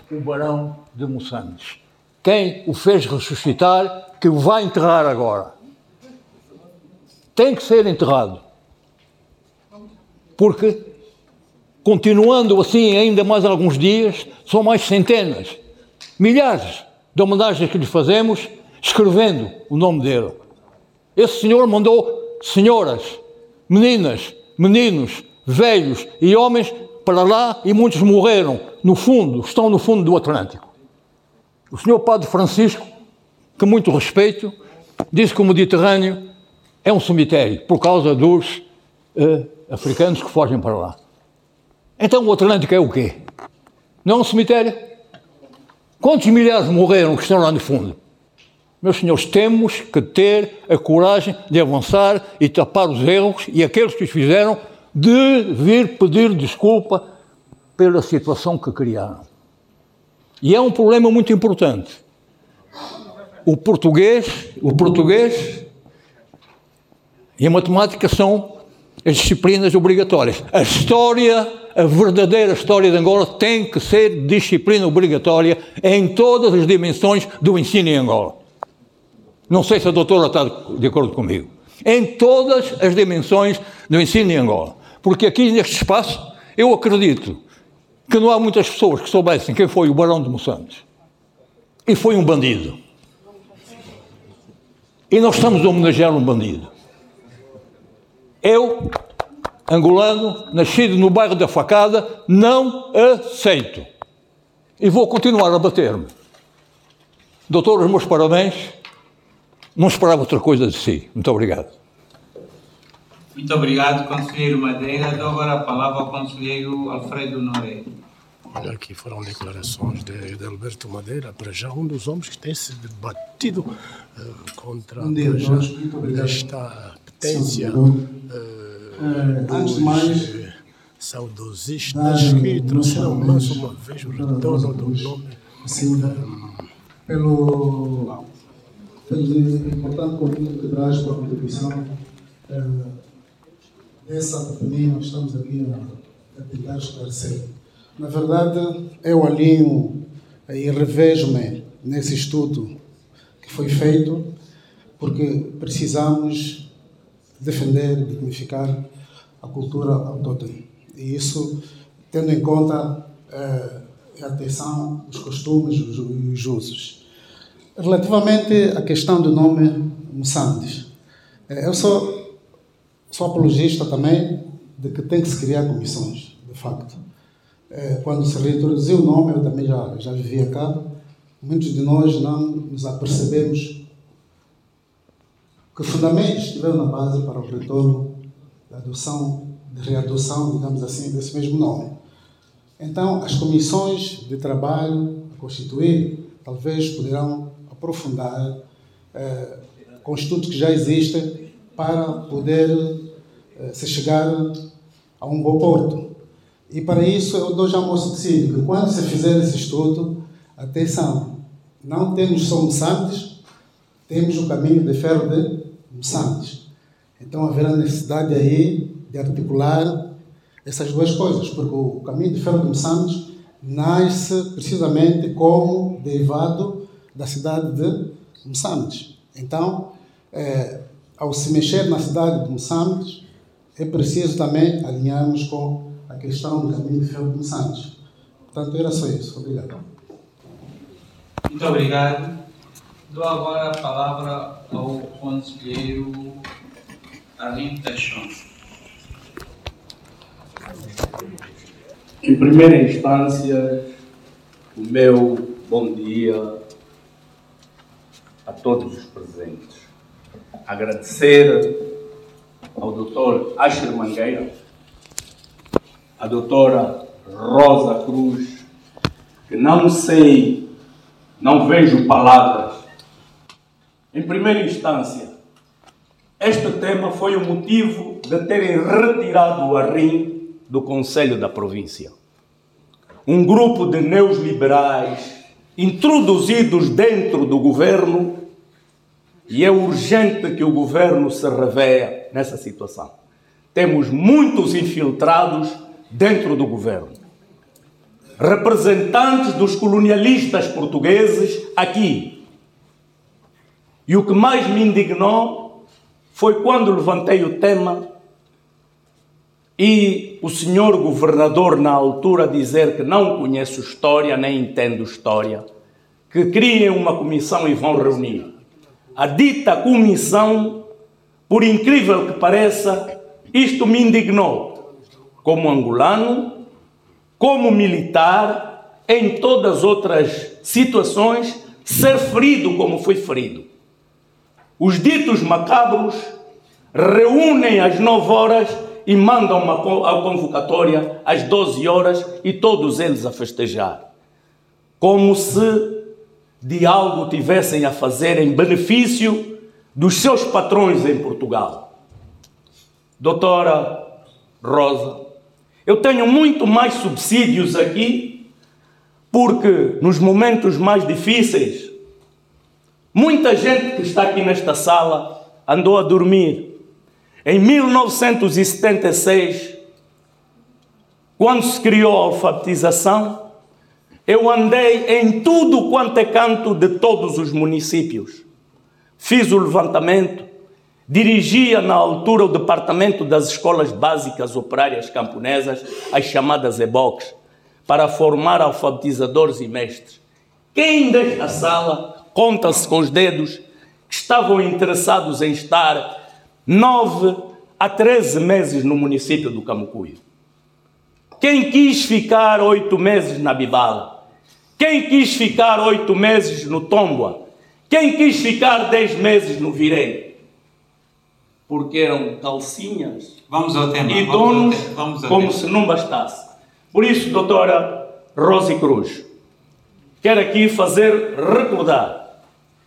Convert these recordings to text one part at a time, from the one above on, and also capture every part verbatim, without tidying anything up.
o Barão de Moçambique. Quem o fez ressuscitar, que o vai enterrar agora. Tem que ser enterrado. Porque, continuando assim ainda mais alguns dias, são mais centenas, milhares de homenagens que lhe fazemos, escrevendo o nome dele. Esse senhor mandou senhoras, meninas, meninos, velhos e homens para lá e muitos morreram no fundo, estão no fundo do Atlântico. O senhor Padre Francisco, que muito respeito, disse que o Mediterrâneo é um cemitério por causa dos eh, africanos que fogem para lá. Então o Atlântico é o quê? Não é um cemitério? Quantos milhares morreram que estão lá no fundo? Meus senhores, temos que ter a coragem de avançar e tapar os erros e aqueles que os fizeram de vir pedir desculpa pela situação que criaram. E é um problema muito importante. O português, o português e a matemática são as disciplinas obrigatórias. A história, a verdadeira história de Angola tem que ser disciplina obrigatória em todas as dimensões do ensino em Angola. Não sei se a doutora está de acordo comigo. Em todas as dimensões do ensino em Angola. Porque aqui neste espaço, eu acredito que não há muitas pessoas que soubessem quem foi o Barão de Moçambique. E foi um bandido. E nós estamos a homenagear um bandido. Eu, angolano, nascido no bairro da Facada, não aceito. E vou continuar a bater-me. Doutor, os meus parabéns. Não esperava outra coisa de si. Muito obrigado. Muito obrigado, conselheiro Madeira. Dou agora a palavra ao conselheiro Alfredo Noé. Olha, aqui foram declarações de, de Alberto Madeira, para já um dos homens que tem se debatido uh, contra um dia, já, nós, muito obrigado, esta petência uh, uh, antes de mais, uh, saudosistas que trouxeram mais uma vez o retorno do nome. Sim, um, pelo, pelo importante conteúdo que traz para a contribuição uh, dessa companhia, nós estamos aqui a, a tentar esclarecer. Na verdade, eu alinho e revejo-me nesse estudo que foi feito, porque precisamos defender e dignificar a cultura autóctone. E isso, tendo em conta eh, a atenção, os costumes e os usos. Relativamente à questão do nome Moçambique, eh, eu sou, sou apologista também de que tem que se criar comissões, de facto. Quando se reintroduziu o nome, eu também já, já vivia cá, muitos de nós não nos apercebemos que fundamentos estiveram na base para o retorno da adoção, de readoção, digamos assim, desse mesmo nome. Então, as comissões de trabalho a constituir, talvez poderão aprofundar eh, com estudos que já existem para poder eh, se chegar a um bom porto. E para isso eu dou já um subsídio, que quando se fizer esse estudo, atenção, não temos só Moçambique, temos o caminho de ferro de Moçambique. Então haverá necessidade aí de articular essas duas coisas, porque o caminho de ferro de Moçambique nasce precisamente como derivado da cidade de Moçambique. Então, é, ao se mexer na cidade de Moçambique, é preciso também alinharmos com a questão do caminho de ferro de Moçambique. Portanto, era só isso. Obrigado. Muito obrigado. Dou agora a palavra ao conselheiro Arlindo Teixão. Em primeira instância, o meu bom dia a todos os presentes. Agradecer ao doutor Asher Mangueira, à doutora Rosa Cruz, que não sei, não vejo palavras. Em primeira instância, este tema foi o motivo de terem retirado o ARRIM do Conselho da Província. Um grupo de neoliberais introduzidos dentro do governo, e é urgente que o governo se reveia nessa situação. Temos muitos infiltrados dentro do governo. representantes dos colonialistas portugueses aqui. E o que mais me indignou foi quando levantei o tema e o senhor governador, na altura, dizer que não conheço história, nem entendo história, que criem uma comissão e vão reunir. A dita comissão, por incrível que pareça, isto me indignou, como angolano, como militar, em todas as outras situações, ser ferido como foi ferido. Os ditos macabros reúnem às nove horas e mandam uma a convocatória às doze horas e todos eles a festejar. Como se de algo tivessem a fazer em benefício dos seus patrões em Portugal. Doutora Rosa, eu tenho muito mais subsídios aqui, porque nos momentos mais difíceis, muita gente que está aqui nesta sala andou a dormir. Em mil novecentos e setenta e seis, quando se criou a alfabetização, eu andei em tudo quanto é canto de todos os municípios. Fiz o levantamento, dirigia na altura o departamento das escolas básicas operárias camponesas, as chamadas E B O Cs, para formar alfabetizadores e mestres. Quem desta sala, conta-se com os dedos, que estavam interessados em estar nove a treze meses no município do Camucuio? Quem quis ficar oito meses na Bibala? Quem quis ficar oito meses no Tomboa? Quem quis ficar dez meses no Virei? Porque eram calcinhas Vamos ao tema. e vamos donos, ao te- vamos ao como tema. se não bastasse. Por isso, doutora Rosa Cruz, quero aqui fazer recordar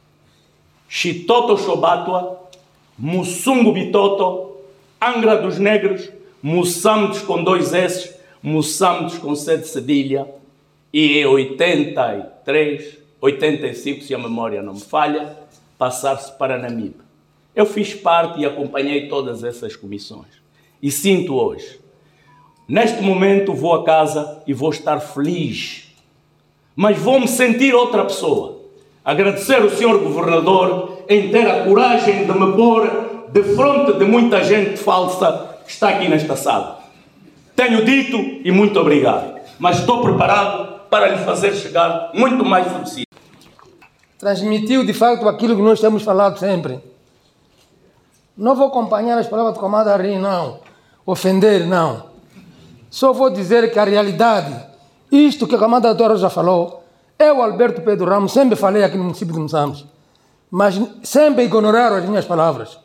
Chitoto Xobatua, Mussungo Bitoto, Angra dos Negros, Moçambiques com dois S, Moçambiques com sete cedilha, e em oitenta e três, oitenta e cinco, se a memória não me falha, passar-se para Namibe. Eu fiz parte e acompanhei todas essas comissões. E sinto hoje, neste momento vou a casa e vou estar feliz, mas vou-me sentir outra pessoa. Agradecer ao senhor governador em ter a coragem de me pôr de frente de muita gente falsa que está aqui nesta sala. Tenho dito e muito obrigado, mas estou preparado para lhe fazer chegar muito mais subsídio. Transmitiu de facto aquilo que nós temos falado sempre. Não vou acompanhar as palavras do Camada Ri, não. Ofender, não. Só vou dizer que a realidade, isto que a Camada Doutora já falou, eu, Alberto Pedro Ramos, sempre falei aqui no município de Moçambique, mas sempre ignoraram as minhas palavras.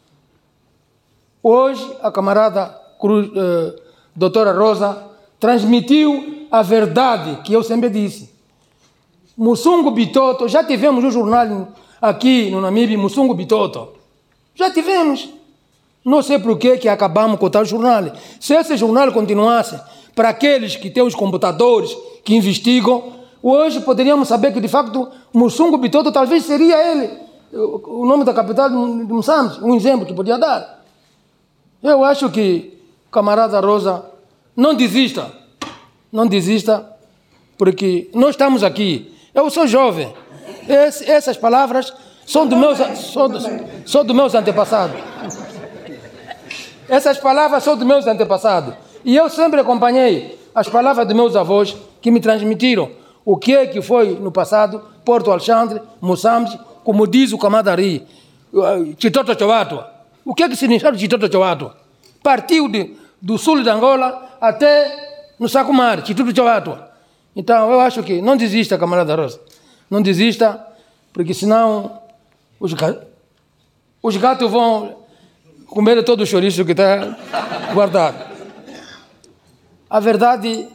Hoje, a camarada Cruz, eh, doutora Rosa transmitiu a verdade que eu sempre disse. Mussungo Bitoto, já tivemos um jornal aqui no Namibe, Mussungo Bitoto. Já tivemos. Não sei por que que acabamos com tal jornal. Se esse jornal continuasse para aqueles que têm os computadores, que investigam, hoje poderíamos saber que, de facto, Mussungo Bitoto talvez seria ele, o nome da capital de Moçambique, um exemplo que podia dar. Eu acho que, camarada Rosa, não desista. Não desista, porque nós estamos aqui. Eu sou jovem. Esse, essas palavras são dos meus, são dos, são dos meus antepassados. Essas palavras são dos meus antepassados. E eu sempre acompanhei as palavras dos meus avós que me transmitiram o que é que foi no passado, Porto Alexandre, Moçambique, como diz o Camada Ri, Chitoto Choatua. O que é que significa Chitoto Choatua? Partiu de, do sul de Angola até no Sacumar, Chitoto Choatua. Então, eu acho que não desista, camarada Rosa. Não desista, porque senão os, os gatos vão comer todo o chouriço que está guardado. A verdade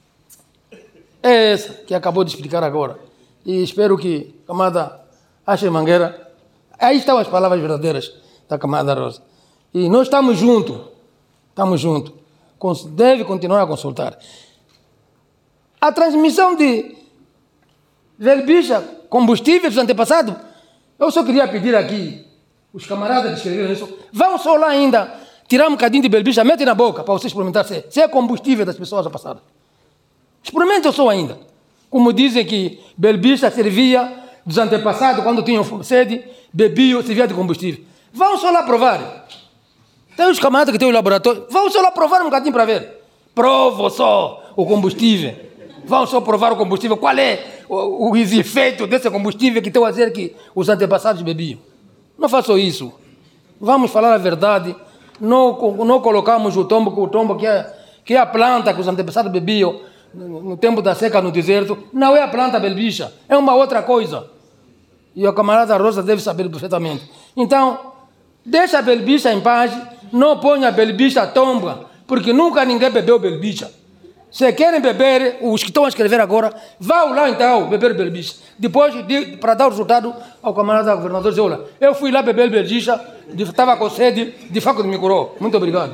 é essa que acabou de explicar agora. E espero que a camarada Asher Mangueira... Aí estão as palavras verdadeiras da camarada Rosa. E nós estamos juntos. Estamos juntos. Deve continuar a consultar. A transmissão de verbicha, combustível dos antepassados, eu só queria pedir aqui, os camaradas que escreveram isso, vão só lá ainda, tirar um bocadinho de verbicha, metem na boca para você experimentar se, se é combustível das pessoas passadas. Experimentem só ainda. Como dizem que Belbicha servia dos antepassados, quando tinham sede, bebiam, servia de combustível. Vão só lá provar. Tem os camaradas que têm o laboratório, vão só lá provar um bocadinho para ver. Provo só o combustível. Vão só provar o combustível. Qual é o, o efeito desse combustível que estão a dizer que os antepassados bebiam? Não façam isso. Vamos falar a verdade. Não, não colocamos o tombo, o tombo que é, que é a planta que os antepassados bebiam no, no tempo da seca no deserto. Não é a planta belbicha, é uma outra coisa. E a camarada Rosa deve saber perfeitamente. Então, deixa a belbicha em paz, não ponha a belbicha tomba, porque nunca ninguém bebeu belbicha. Se querem beber, os que estão a escrever agora, vão lá então beber belbicha. Depois, de, para dar o resultado ao camarada governador, dizer, olha, eu fui lá beber belbicha, estava com sede, de fato me curou. Muito obrigado.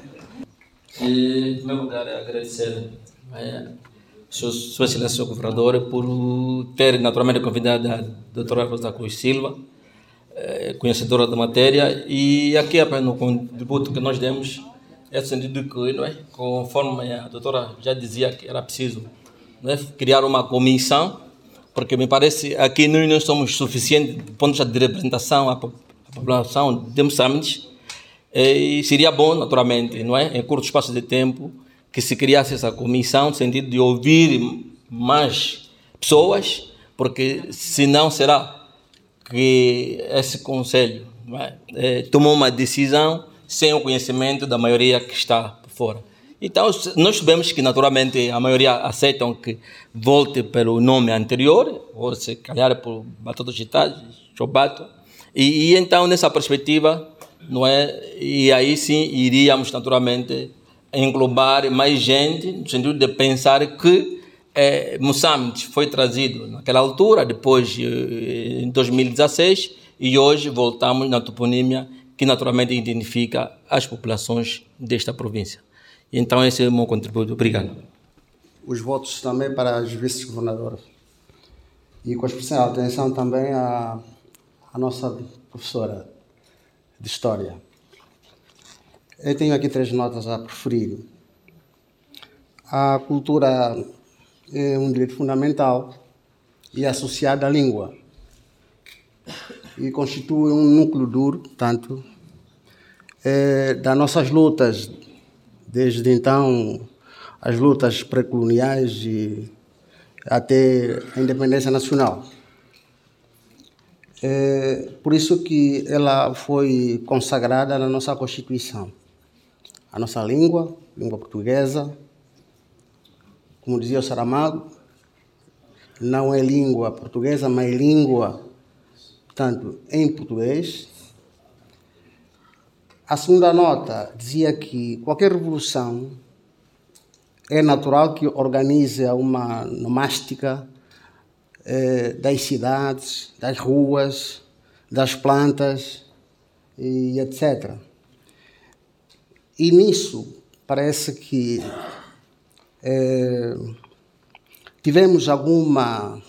E, em primeiro lugar, agradecer é, Sua Excelência Governador por ter naturalmente convidado a doutora Rosa Cruz Silva, é, conhecedora da matéria, e aqui apenas no contributo que nós demos é no sentido que, não é, conforme a doutora já dizia que era preciso, não é, criar uma comissão, porque me parece aqui nós não somos suficientes do ponto de vista de representação à população de Moçambique, e seria bom, naturalmente, não é, em curto espaço de tempo, que se criasse essa comissão no sentido de ouvir mais pessoas, porque senão será que esse conselho, não é, é, tomou uma decisão sem o conhecimento da maioria que está por fora. Então, nós sabemos que, naturalmente, a maioria aceitam que volte pelo nome anterior, ou se calhar por Batoto Gitá, Chobato, e, e então, nessa perspectiva, não é, e aí sim iríamos, naturalmente, englobar mais gente, no sentido de pensar que eh, Moçambique foi trazido naquela altura, depois eh, em dois mil e dezasseis, e hoje voltamos na toponímia que naturalmente identifica as populações desta província. Então esse é o meu contributo. Obrigado. Os votos também para as vice-governadoras. E com especial atenção também à, à nossa professora de História. Eu tenho aqui três notas a preferir. A cultura é um direito fundamental e associada à língua. E constitui um núcleo duro, portanto, é, das nossas lutas, desde então, as lutas pré-coloniais e até a independência nacional. É por isso que ela foi consagrada na nossa Constituição. A nossa língua, língua portuguesa, como dizia o Saramago, não é língua portuguesa, mas é língua, portanto, em português. A segunda nota dizia que qualquer revolução é natural que organize uma nomástica eh, das cidades, das ruas, das plantas e etcétera. E nisso parece que eh, tivemos alguma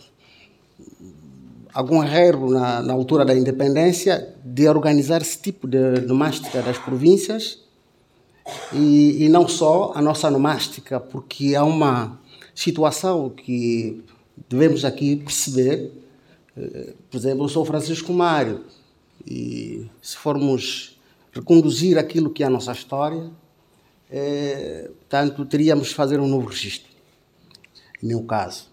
algum erro na, na altura da independência de organizar esse tipo de nomástica das províncias e, e não só a nossa nomástica, porque há uma situação que devemos aqui perceber. Por exemplo, eu sou Francisco Mário e se formos reconduzir aquilo que é a nossa história, é, portanto, teríamos de fazer um novo registro, em meu caso.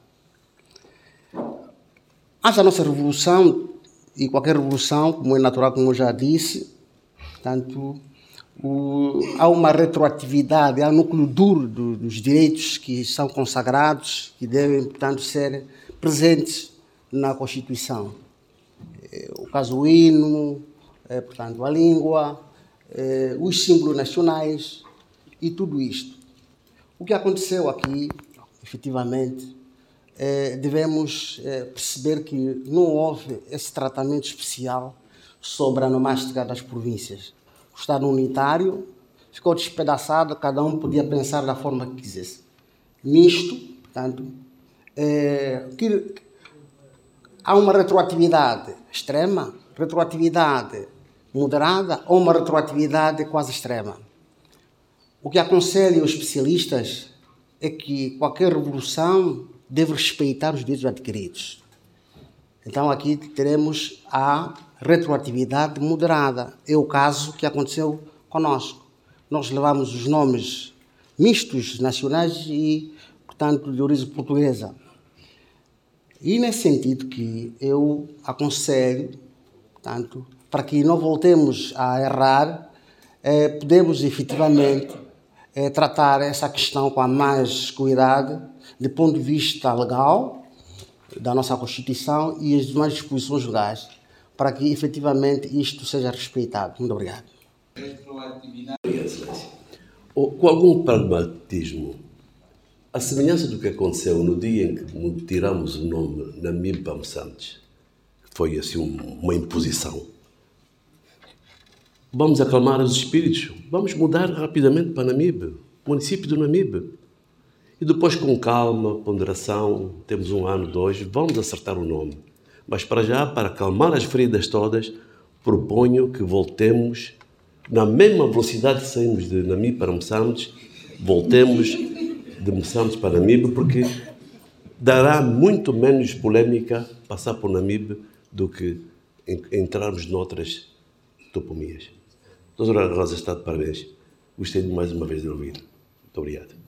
Antes da nossa revolução, e qualquer revolução, como é natural, como eu já disse, portanto, o, há uma retroatividade, há um núcleo duro do, dos direitos que são consagrados, que devem, portanto, ser presentes na Constituição. O caso do hino, é, portanto, a língua, é, os símbolos nacionais e tudo isto. O que aconteceu aqui, efetivamente, é, devemos é, perceber que não houve esse tratamento especial sobre a nomástica das províncias. O Estado unitário ficou despedaçado, cada um podia pensar da forma que quisesse. Nisto, portanto, é, que, há uma retroatividade extrema, retroatividade moderada ou uma retroatividade quase extrema. O que aconselho os especialistas é que qualquer revolução deve respeitar os direitos adquiridos. Então aqui teremos a retroatividade moderada. É o caso que aconteceu conosco. Nós levamos os nomes mistos nacionais e, portanto, de origem portuguesa. E nesse sentido que eu aconselho, portanto, para que não voltemos a errar, eh, podemos efetivamente eh, tratar essa questão com a mais cuidado, do ponto de vista legal, da nossa Constituição e as demais disposições legais, para que efetivamente isto seja respeitado. Muito obrigado. Com algum pragmatismo, a semelhança do que aconteceu no dia em que tiramos o nome Namibe para Moçambique, que foi assim uma imposição, vamos acalmar os espíritos, vamos mudar rapidamente para Namibe, município do Namibe. E depois, com calma, ponderação, temos um ano, dois, vamos acertar o nome. Mas para já, para acalmar as feridas todas, proponho que voltemos, na mesma velocidade que saímos de Namibe para Moçambique, voltemos de Moçambique para Namibe, porque dará muito menos polémica passar por Namibe do que entrarmos noutras topomias. Doutora Rosa está de parabéns. Gostei de mais uma vez de ouvir. Muito obrigado.